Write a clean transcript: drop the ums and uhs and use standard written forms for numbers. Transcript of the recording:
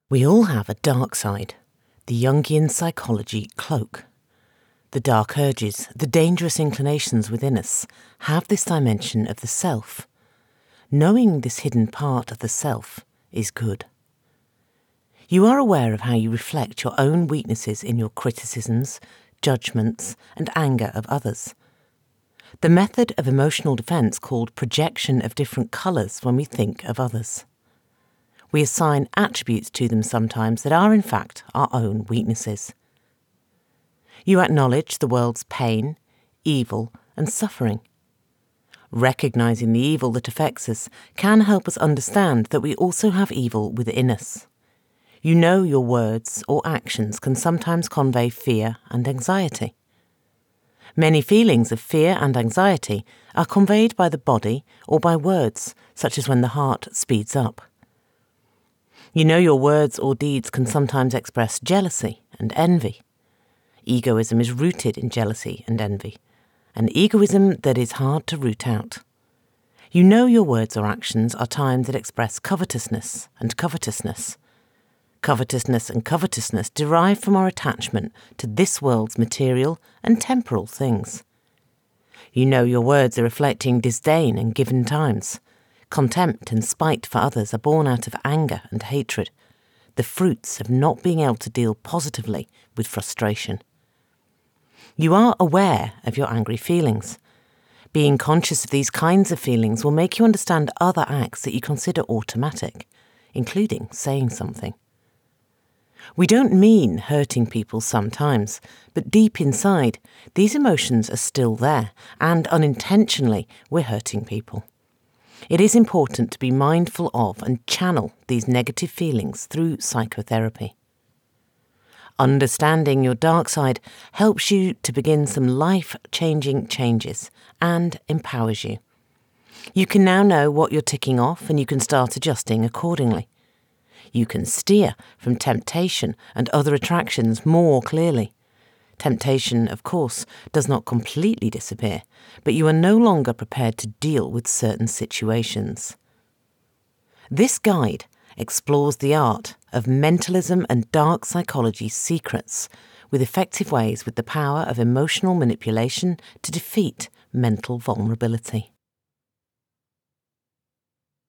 We all have a dark side, the Jungian psychology cloak. The dark urges, the dangerous inclinations within us, have this dimension of the self. Knowing this hidden part of the self is good. You are aware of how you reflect your own weaknesses in your criticisms, judgments, and anger of others. The method of emotional defense called projection of different colours when we think of others. We assign attributes to them sometimes that are in fact our own weaknesses. You acknowledge the world's pain, evil, and suffering. Recognising the evil that affects us can help us understand that we also have evil within us. You know your words or actions can sometimes convey fear and anxiety. Many feelings of fear and anxiety are conveyed by the body or by words, such as when the heart speeds up. You know your words or deeds can sometimes express jealousy and envy. Egoism is rooted in jealousy and envy, an egoism that is hard to root out. You know your words or actions are times that express covetousness and covetousness. Covetousness and covetousness derive from our attachment to this world's material and temporal things. You know your words are reflecting disdain and given times. Contempt and spite for others are born out of anger and hatred, the fruits of not being able to deal positively with frustration. You are aware of your angry feelings. Being conscious of these kinds of feelings will make you understand other acts that you consider automatic, including saying something. We don't mean hurting people sometimes, but deep inside, these emotions are still there, and unintentionally we're hurting people. It is important to be mindful of and channel these negative feelings through psychotherapy. Understanding your dark side helps you to begin some life-changing changes and empowers you. You can now know what you're ticking off and you can start adjusting accordingly. You can steer from temptation and other attractions more clearly. Temptation, of course, does not completely disappear, but you are no longer prepared to deal with certain situations. This guide explores the art of mentalism and dark psychology's secrets, with effective ways with the power of emotional manipulation to defeat mental vulnerability.